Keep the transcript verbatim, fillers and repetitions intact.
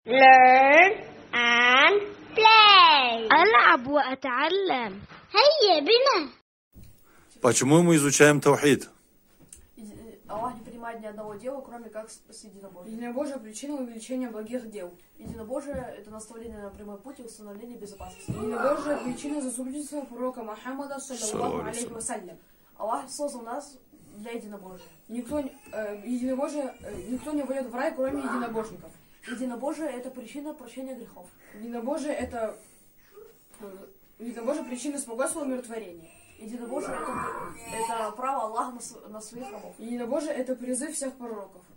Learn and play. ألعب وأتعلم. هيا بنا. Почему мы изучаем таухид? Аллах не принимает ни одного дела, кроме как с единобожием. Единобожие — причина увеличения благих дел. Единобожие — это наставление на прямой путь и установление безопасности. Единобожие — причина заступничества пророка Мухаммада, саллаллаху алейхи вассалям. Аллах создал нас для единобожия. Никто, э, единобожие, э, никто не войдет в рай, кроме единобожников. Единобожие — это причина прощения грехов. Единобожие — это э, единобожие — причина спокойствия и умиротворения. Единобожие — это, это право Аллаха на, на своих рабов. Единобожие — это призыв всех пророков.